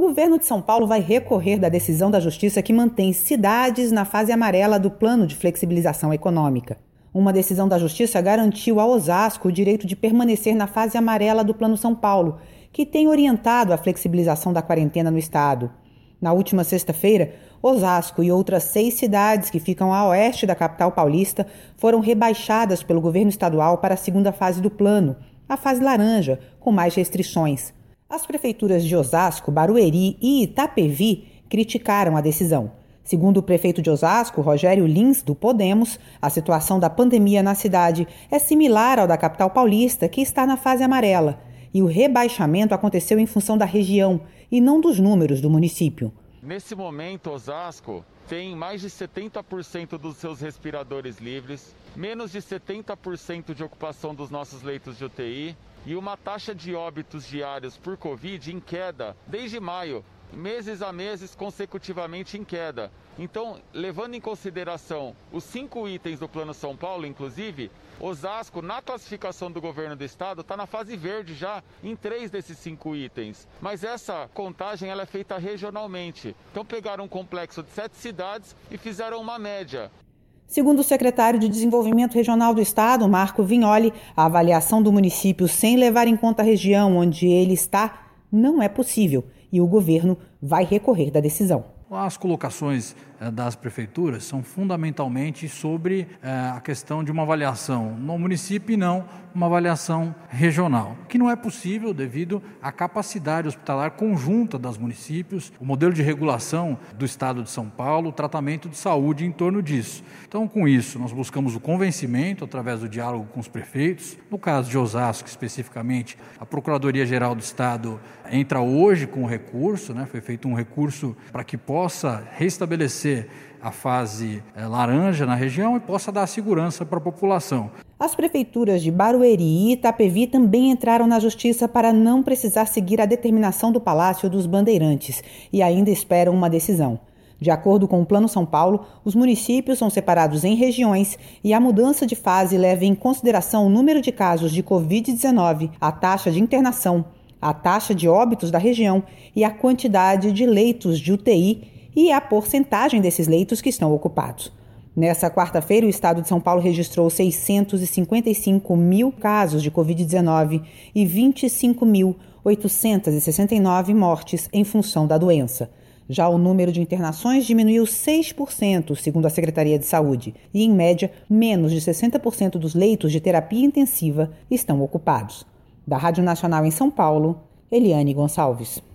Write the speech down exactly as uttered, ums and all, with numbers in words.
governo de São Paulo vai recorrer da decisão da Justiça que mantém cidades na fase amarela do plano de flexibilização econômica. Uma decisão da Justiça garantiu a Osasco o direito de permanecer na fase amarela do Plano São Paulo, que tem orientado a flexibilização da quarentena no estado. Na última sexta-feira, Osasco e outras seis cidades que ficam a oeste da capital paulista foram rebaixadas pelo governo estadual para a segunda fase do plano, a fase laranja, com mais restrições. As prefeituras de Osasco, Barueri e Itapevi criticaram a decisão. Segundo o prefeito de Osasco, Rogério Lins, do Podemos, a situação da pandemia na cidade é similar ao da capital paulista, que está na fase amarela, e o rebaixamento aconteceu em função da região e não dos números do município. Nesse momento, Osasco tem mais de setenta por cento dos seus respiradores livres, menos de setenta por cento de ocupação dos nossos leitos de U T I e uma taxa de óbitos diários por Covid em queda desde maio, meses a meses consecutivamente em queda. Então, levando em consideração os cinco itens do Plano São Paulo, inclusive, Osasco, na classificação do governo do estado, está na fase verde já em três desses cinco itens. Mas essa contagem ela é feita regionalmente. Então, pegaram um complexo de sete cidades e fizeram uma média. Segundo o secretário de Desenvolvimento Regional do Estado, Marco Vignoli, a avaliação do município sem levar em conta a região onde ele está não é possível e o governo vai recorrer da decisão. As colocações eh, das prefeituras são fundamentalmente sobre eh, a questão de uma avaliação no município e não uma avaliação regional, que não é possível devido à capacidade hospitalar conjunta dos municípios, o modelo de regulação do Estado de São Paulo, o tratamento de saúde em torno disso. Então, com isso, nós buscamos o convencimento através do diálogo com os prefeitos. No caso de Osasco, especificamente, a Procuradoria-Geral do Estado entra hoje com o recurso, né? Foi feito um recurso para que possa restabelecer a fase é, laranja na região e possa dar segurança para a população. As prefeituras de Barueri e Itapevi também entraram na justiça para não precisar seguir a determinação do Palácio dos Bandeirantes e ainda esperam uma decisão. De acordo com o Plano São Paulo, os municípios são separados em regiões e a mudança de fase leva em consideração o número de casos de covid dezenove, a taxa de internação, a taxa de óbitos da região e a quantidade de leitos de U T I e a porcentagem desses leitos que estão ocupados. Nessa quarta-feira, o estado de São Paulo registrou seiscentos e cinquenta e cinco mil casos de covid dezenove e vinte e cinco mil oitocentos e sessenta e nove mortes em função da doença. Já o número de internações diminuiu seis por cento, segundo a Secretaria de Saúde, e, em média, menos de sessenta por cento dos leitos de terapia intensiva estão ocupados. Da Rádio Nacional em São Paulo, Eliane Gonçalves.